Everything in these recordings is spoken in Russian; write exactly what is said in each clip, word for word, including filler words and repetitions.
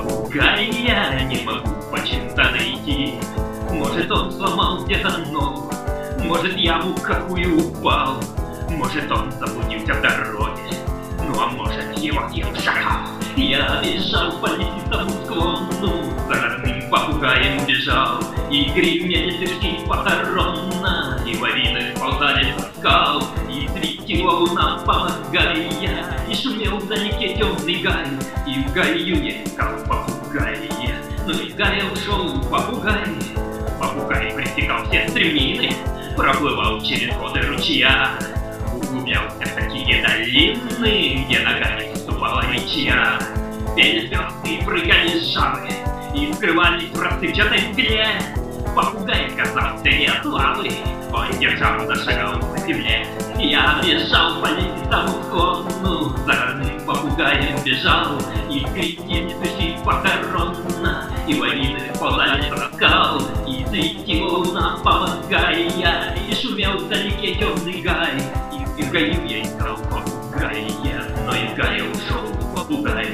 попугая не могу почему-то найти. Может, он сломал где-то ногу, может, яму какую упал, может, он заблудился в дороге, ну а может, его съел шакал. Я бежал по лесистому склону, за родным попугаем бежал, и гремели сверчки похоронно, и лавины ползали со скал, и светила луна, помогая, и шумел вдалеке темный гай, и в гаю я искал попугая, но из гая ушел попугай. Попугай пресекал все стремнины, проплывал через воды ручья, углублялся в такие долины, где ногами ступала ничья. Пели звезды, прыгали жабы и скрывались в расцветчатой мгле. Попугай казался не слабый, он держал, зашагал по земле. Я бежал по лесистому склону, за родным попугаем бежал, и крестили сущий похоронно, и лавины ползали со скал, и светила луна, помогая, и шумел вдалеке темный гай, и из гаю я искал попугая, но из гая ушел попугай.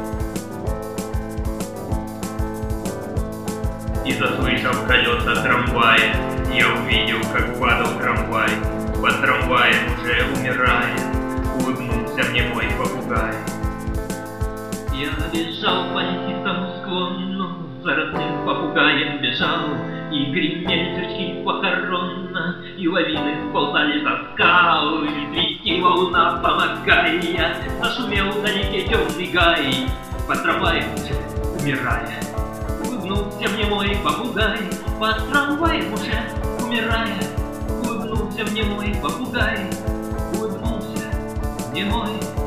И заслышав колеса трамвая, я увидел, как падал трамвай. Под трамваем уже умирая, улыбнулся мне мой попугай. Я бежал по лесистому склону, за родным попугаем бежал, и гремели сверчки похоронно, и лавины ползали за скал, и светила луна, помогая, зашумел вдалеке темный гай. Под трамваем уже умирая, улыбнулся мне мой попугай. Под трамваем уже умирая, улыбнулся мне мой попугай. Улыбнулся мне мой